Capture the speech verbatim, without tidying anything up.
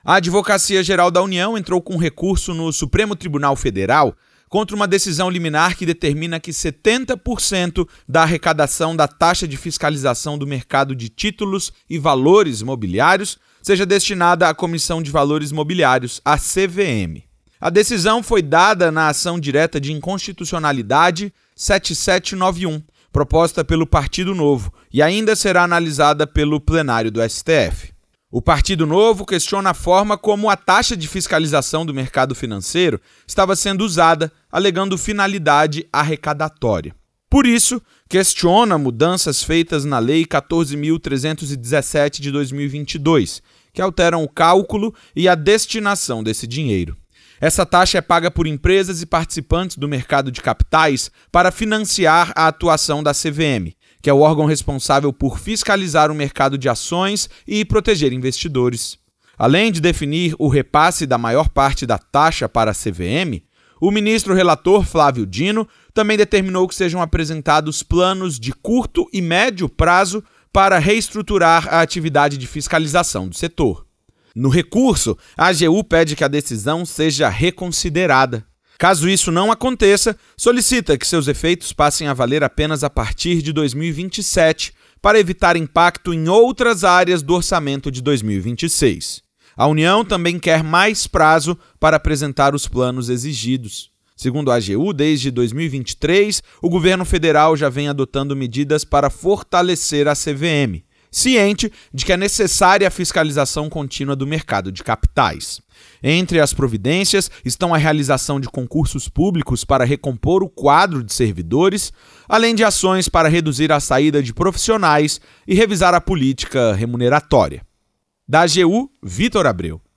A Advocacia Geral da União entrou com recurso no Supremo Tribunal Federal contra uma decisão liminar que determina que setenta por cento da arrecadação da taxa de fiscalização do mercado de títulos e valores mobiliários seja destinada à Comissão de Valores Mobiliários, a C V M. A decisão foi dada na ação direta de inconstitucionalidade sete sete nove um, proposta pelo Partido Novo, e ainda será analisada pelo plenário do S T F. O Partido Novo questiona a forma como a taxa de fiscalização do mercado financeiro estava sendo usada, alegando finalidade arrecadatória. Por isso, questiona mudanças feitas na Lei quatorze mil trezentos e dezessete de dois mil e vinte e dois, que alteram o cálculo e a destinação desse dinheiro. Essa taxa é paga por empresas e participantes do mercado de capitais para financiar a atuação da C V M, que é o órgão responsável por fiscalizar o mercado de ações e proteger investidores. Além de definir o repasse da maior parte da taxa para a C V M, o ministro relator Flávio Dino também determinou que sejam apresentados planos de curto e médio prazo para reestruturar a atividade de fiscalização do setor. No recurso, a A G U pede que a decisão seja reconsiderada. Caso isso não aconteça, solicita que seus efeitos passem a valer apenas a partir de dois mil e vinte e sete, para evitar impacto em outras áreas do orçamento de dois mil e vinte e seis. A União também quer mais prazo para apresentar os planos exigidos. Segundo a A G U, desde dois mil e vinte e três, o governo federal já vem adotando medidas para fortalecer a C V M, ciente de que é necessária a fiscalização contínua do mercado de capitais. Entre as providências estão a realização de concursos públicos para recompor o quadro de servidores, além de ações para reduzir a saída de profissionais e revisar a política remuneratória. Da A G U, Vitor Abreu.